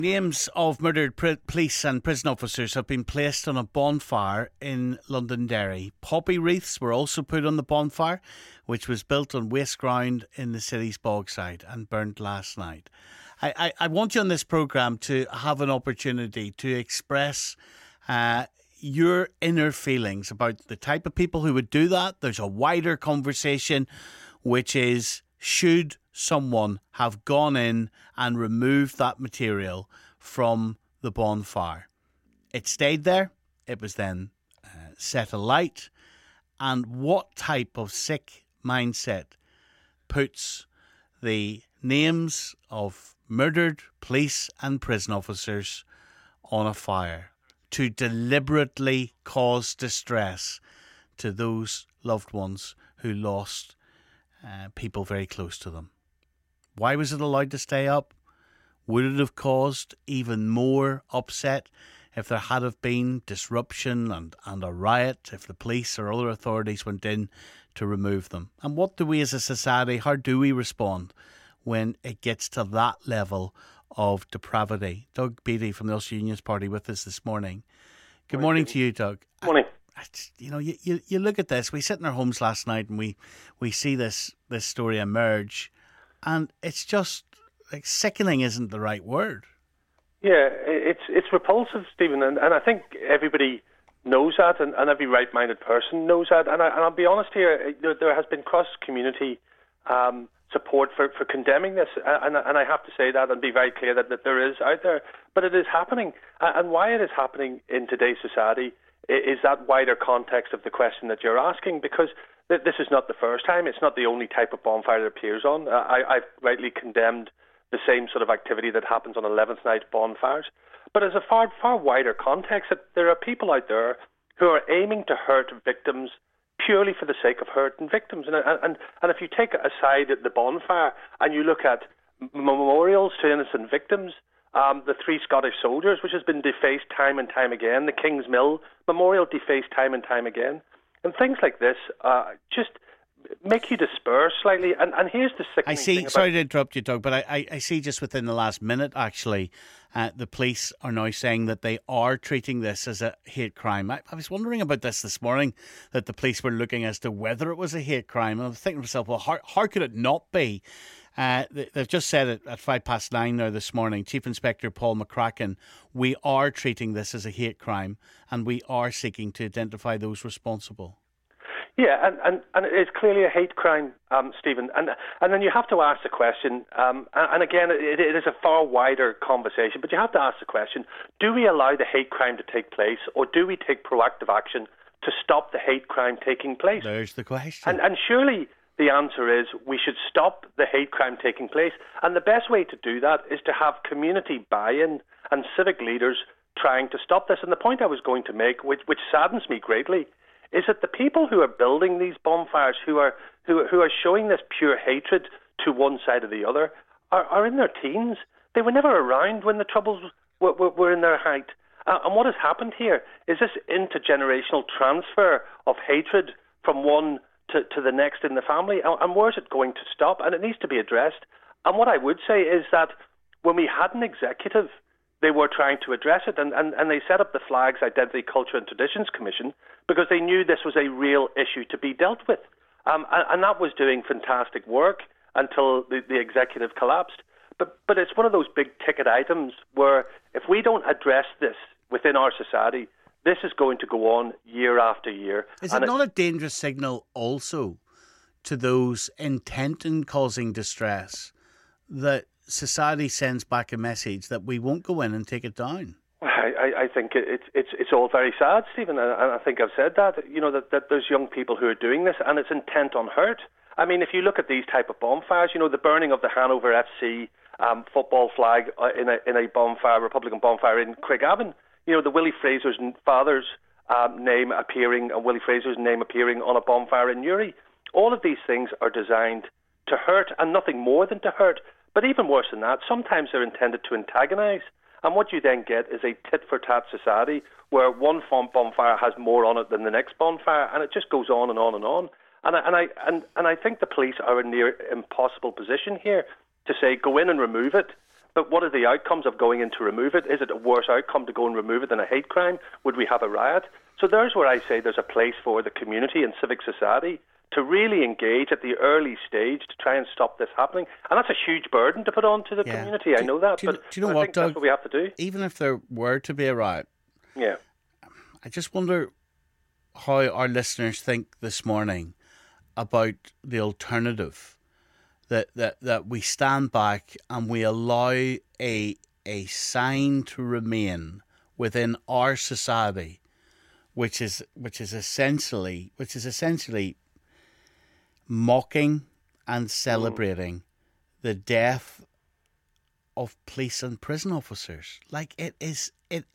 Names of murdered police and prison officers have been placed on a bonfire in Londonderry. Poppy wreaths were also put on the bonfire, which was built on waste ground in the city's Bogside and burnt last night. I want you on this programme to have an opportunity to express your inner feelings about the type of people who would do that. There's a wider conversation, which is, should someone have gone in and removed that material from the bonfire? It stayed there. It was then set alight. And what type of sick mindset puts the names of murdered police and prison officers on a fire to deliberately cause distress to those loved ones who lost people very close to them? Why was it allowed to stay up? Would it have caused even more upset if there had have been disruption and a riot, if the police or other authorities went in to remove them? And what do we as a society, how do we respond when it gets to that level of depravity? Doug Beattie from the Ulster Unionist Party with us this morning. Good morning to you, Doug. Morning. You look at this. We sit in our homes last night and we see this story emerge, and it's just like sickening isn't the right word. Yeah, it's repulsive, Stephen, and I think everybody knows that, and every right-minded person knows that. And I'll be honest here, there has been cross-community support for condemning this, and I have to say that and be very clear that there is out there. But it is happening, and why it is happening in today's society is that wider context of the question that you're asking, because this is not the first time. It's not the only type of bonfire that appears on. I've rightly condemned the same sort of activity that happens on 11th night bonfires. But as a far wider context, that there are people out there who are aiming to hurt victims purely for the sake of hurting victims. And if you take aside the bonfire and you look at memorials to innocent victims, the 3 Scottish soldiers, which has been defaced time and time again, the King's Mill Memorial defaced time and time again, and things like this just make you despair slightly. And here's the sickening thing. Sorry to interrupt you, Doug, but I see just within the last minute, actually, the police are now saying that they are treating this as a hate crime. I was wondering about this morning, that the police were looking as to whether it was a hate crime. And I was thinking to myself, well, how could it not be? They've just said it at 9:05 now this morning. Chief Inspector Paul McCracken, we are treating this as a hate crime and we are seeking to identify those responsible. Yeah, and it's clearly a hate crime, Stephen. And then you have to ask the question, and again, it is a far wider conversation, but you have to ask the question, do we allow the hate crime to take place, or do we take proactive action to stop the hate crime taking place? There's the question. And surely the answer is we should stop the hate crime taking place. And the best way to do that is to have community buy-in and civic leaders trying to stop this. And the point I was going to make, which saddens me greatly, is that the people who are building these bonfires, who are showing this pure hatred to one side or the other, are in their teens. They were never around when the Troubles were in their height. And what has happened here is this intergenerational transfer of hatred from one to the next in the family. And where is it going to stop? And it needs to be addressed. And what I would say is that when we had an executive, they were trying to address it, and they set up the Flags Identity, Culture and Traditions Commission because they knew this was a real issue to be dealt with. And that was doing fantastic work until the executive collapsed. But it's one of those big ticket items where if we don't address this within our society, this is going to go on year after year. Is it not a dangerous signal also to those intent in causing distress that society sends back a message that we won't go in and take it down? I think it's all very sad, Stephen, and I think I've said that, that there's young people who are doing this and it's intent on hurt. I mean, if you look at these type of bonfires, the burning of the Hanover FC football flag in a bonfire, Republican bonfire in Craigavon, the Willie Fraser's father's name appearing, and Willie Fraser's name appearing on a bonfire in Newry. All of these things are designed to hurt and nothing more than to hurt. But even worse than that, sometimes they're intended to antagonise. And what you then get is a tit-for-tat society where one bonfire has more on it than the next bonfire, and it just goes on and on and on. And I think the police are in a near impossible position here to say, go in and remove it. But what are the outcomes of going in to remove it? Is it a worse outcome to go and remove it than a hate crime? Would we have a riot? So there's where I say there's a place for the community and civic society to really engage at the early stage to try and stop this happening. And that's a huge burden to put on to the community. I know that. Do you know I what, think Doug? that's what we have to do. Even if there were to be a riot, Yeah. I just wonder how our listeners think this morning about the alternative. That we stand back and we allow a sign to remain within our society, which is essentially mocking and celebrating the death of police and prison officers. Like it's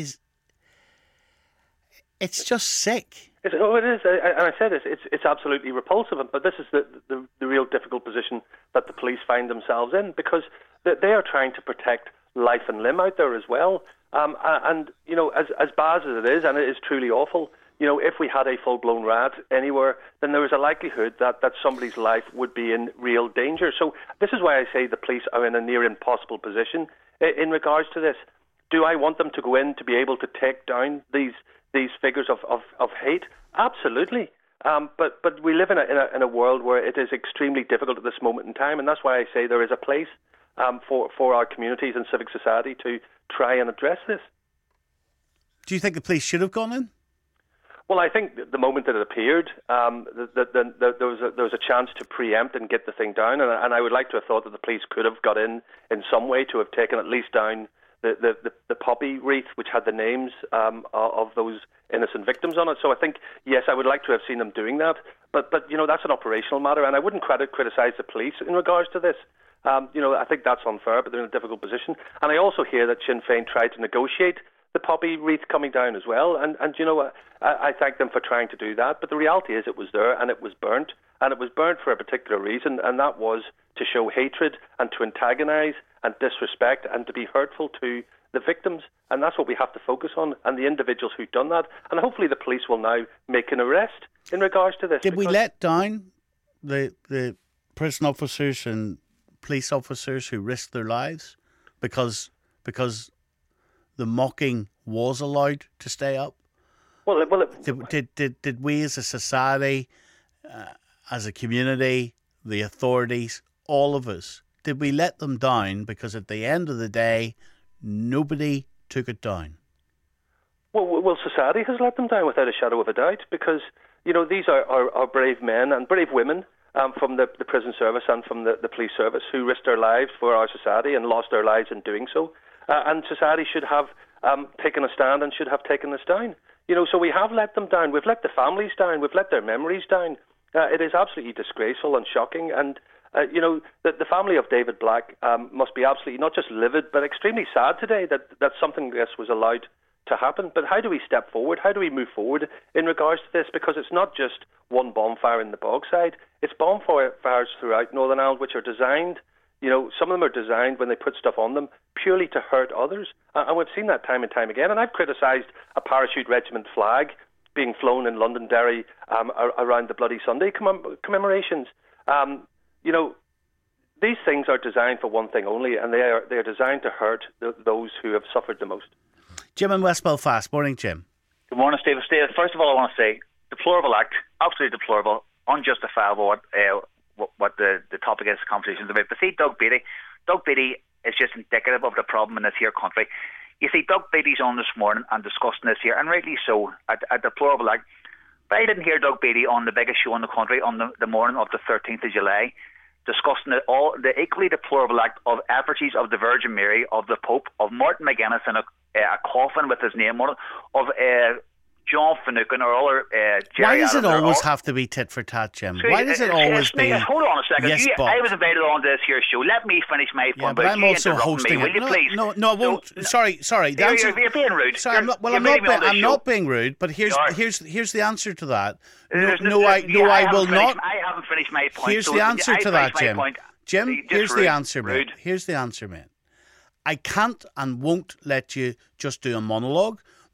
just sick. It is, and I said it's absolutely repulsive. But this is the real difficult position that the police find themselves in, because they are trying to protect life and limb out there as well. And you know, as bad as it is, and it is truly awful, you know, if we had a full-blown riot anywhere, then there is a likelihood that somebody's life would be in real danger. So this is why I say the police are in a near impossible position in regards to this. Do I want them to go in to be able to take down these figures of hate? Absolutely. But we live in a world where it is extremely difficult at this moment in time, and that's why I say there is a place for our communities and civic society to try and address this. Do you think the police should have gone in? Well, I think the moment that it appeared, there was a chance to preempt and get the thing down, and I would like to have thought that the police could have got in some way to have taken at least down the poppy wreath, which had the names of those innocent victims on it. So I think, yes, I would like to have seen them doing that. But you know, that's an operational matter, and I wouldn't criticise the police in regards to this. You know, I think that's unfair, but they're in a difficult position. And I also hear that Sinn Féin tried to negotiate the poppy wreath coming down as well. And you know, I thank them for trying to do that. But the reality is it was there, and it was burnt. And it was burnt for a particular reason, and that was to show hatred and to antagonise and disrespect and to be hurtful to the victims. And that's what we have to focus on, and the individuals who've done that. And hopefully the police will now make an arrest in regards to this. Did we let down the prison officers and police officers who risked their lives because the mocking was allowed to stay up? Did we as a society, as a community, the authorities, all of us, did we let them down because at the end of the day, nobody took it down? Well, society has let them down without a shadow of a doubt, because, you know, these are brave men and brave women from the prison service and from the police service who risked their lives for our society and lost their lives in doing so. And society should have taken a stand and should have taken this down. You know, so we have let them down. We've let the families down. We've let their memories down. It is absolutely disgraceful and shocking. And, you know, the family of David Black must be absolutely not just livid, but extremely sad today that something like this was allowed to happen. But how do we step forward? How do we move forward in regards to this? Because it's not just one bonfire in the Bogside. It's bonfires throughout Northern Ireland, which are designed, you know, some of them are designed when they put stuff on them purely to hurt others. And we've seen that time and time again. And I've criticised a parachute regiment flag being flown in Londonderry around the Bloody Sunday commemorations. You know, these things are designed for one thing only, and they are designed to hurt those who have suffered the most. Jim in West Belfast. Morning, Jim. Good morning, Steve. First of all, I want to say, deplorable act, absolutely deplorable, unjustifiable what the topic is, the conversation is about. But see, Doug Beattie is just indicative of the problem in this here country. You see, Doug Beattie's on this morning and discussing this here, and rightly so, a deplorable act. But I didn't hear Doug Beattie on the biggest show in the country on the morning of the 13th of July discussing the equally deplorable act of effigies of the Virgin Mary, of the Pope, of Martin McGuinness in a coffin with his name on it, of John Finucane or other Jerry Why does Adams it always have to be tit for tat, Jim? Why does it always be? Hold on a second. Yes, I was invited on this here show. Let me finish my point. Yeah, but I'm also hosting me, will you please? No, I won't. Sorry. You're being rude. Sorry, I'm not being rude. But here's the answer to that. No, I will not. I haven't finished my point. Here's the answer to that, Jim. Jim, here's the answer, mate. Here's the answer, mate. I can't and won't let you just do a monologue.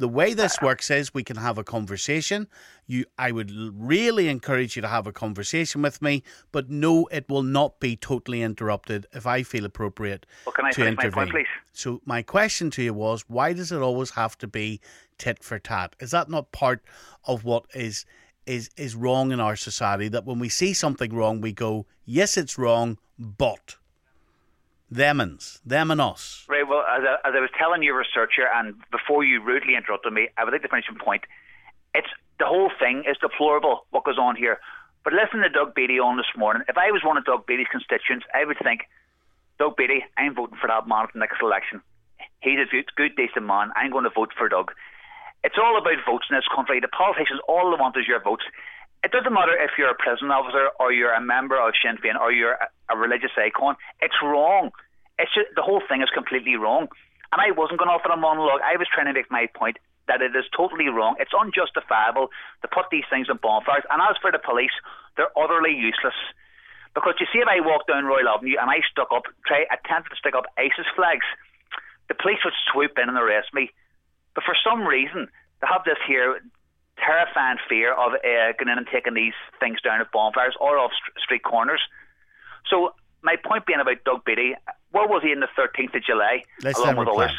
The way this works is we can have a conversation. I would really encourage you to have a conversation with me, but no, it will not be totally interrupted if I feel appropriate can I to finish intervene. my point, please? So my question to you was, why does it always have to be tit for tat? Is that not part of what is wrong in our society, that when we see something wrong, we go, yes, it's wrong, but them and us. Right, well, as I was telling your researcher, and before you rudely interrupted me, I would like to finish my point. The whole thing is deplorable, what goes on here. But listening to Doug Beattie on this morning, if I was one of Doug Beattie's constituents, I would think, Doug Beattie, I'm voting for that man at the next election. He's a good, decent man. I'm going to vote for Doug. It's all about votes in this country. The politicians, all they want is your votes. It doesn't matter if you're a prison officer or you're a member of Sinn Féin or you're a religious icon. It's wrong. It's just, the whole thing is completely wrong. And I wasn't going off on a monologue. I was trying to make my point that it is totally wrong. It's unjustifiable to put these things on bonfires. And as for the police, they're utterly useless. Because you see, if I walked down Royal Avenue and I attempted to stick up ISIS flags, the police would swoop in and arrest me. But for some reason, they have this here terrifying fear of going in and taking these things down at bonfires or off street corners. So my point being about Doug Beattie, where was he on the 13th of July, along with others?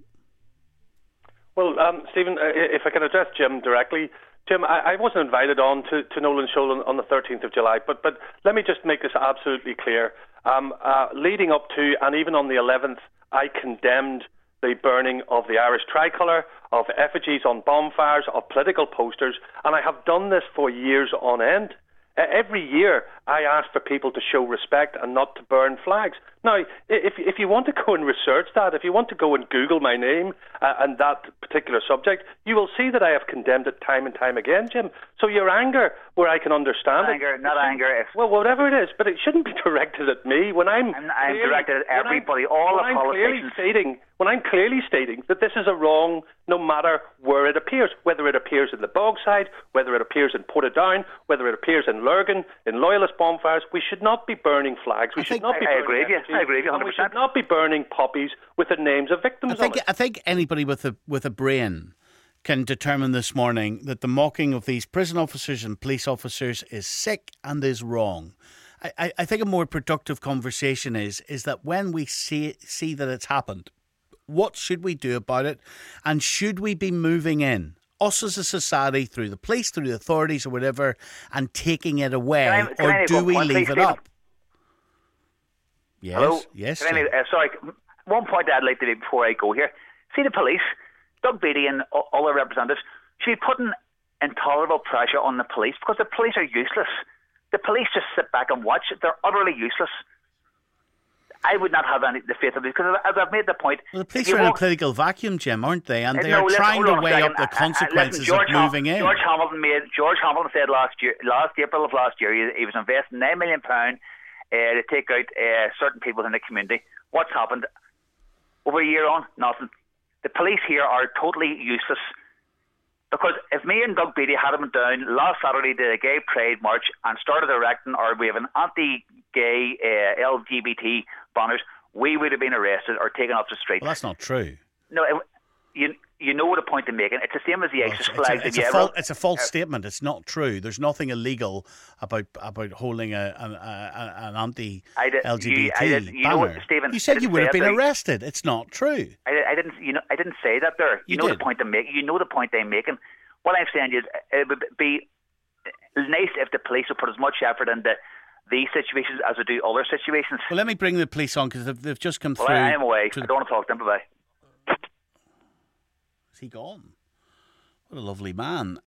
Well, Stephen, if I can address Jim directly. Jim, I wasn't invited on to Nolan Shoal on the 13th of July, but let me just make this absolutely clear. Leading up to and even on the 11th, I condemned the burning of the Irish tricolour, of effigies on bonfires, of political posters, and I have done this for years on end. Every year I ask for people to show respect and not to burn flags. Now, if you want to go and research that, if you want to go and Google my name and that particular subject, you will see that I have condemned it time and time again, Jim. So your anger, where I can understand not anger. Well, whatever it is, but it shouldn't be directed at me. I'm directed at everybody, all the politicians. When I'm clearly stating that this is a wrong, no matter where it appears, whether it appears in the Bogside, whether it appears in Portadown, whether it appears in Lurgan, in Loyalist bonfires, we should not be burning flags. We should not be burning effigies. I agree with you 100%. And we should not be burning poppies with the names of victims on it. I think anybody with a brain can determine this morning that the mocking of these prison officers and police officers is sick and is wrong. I think a more productive conversation is that when we see that it's happened, what should we do about it? And should we be moving in, us as a society, through the police, through the authorities or whatever, and taking it away? Or do we leave it up? Yes. Hello? Yes. Sorry, one point I'd like to do before I go here. See, the police, Doug Beattie and all their representatives, should be putting intolerable pressure on the police because the police are useless. The police just sit back and watch. They're utterly useless. I would not have the faith of this because, as I've made the point, well, the police are in a political vacuum, Jim, aren't they? And they are trying to weigh up the consequences of moving in. George Hamilton said last April of last year, he was investing £9 million to take out certain people in the community. What's happened? Over a year on, nothing. The police here are totally useless. Because if me and Doug Beattie had him down last Saturday to the Gay Pride March and started erecting or waving anti-gay LGBT banners, we would have been arrested or taken off the street. Well, that's not true. No, you know what the point I'm making. It's the same as the ISIS flags. It's a false statement. It's not true. There's nothing illegal about holding an anti-LGBT banner. Stephen, you said you would have been arrested. It's not true. I didn't say that there. You know the point I'm making. You know the point I'm making. What I'm saying is, it would be nice if the police would put as much effort into these situations as they do other situations. Well, let me bring the police on because they've just come through. Well, I am away. I don't want to talk to them. Bye-bye. Is he gone? What a lovely man.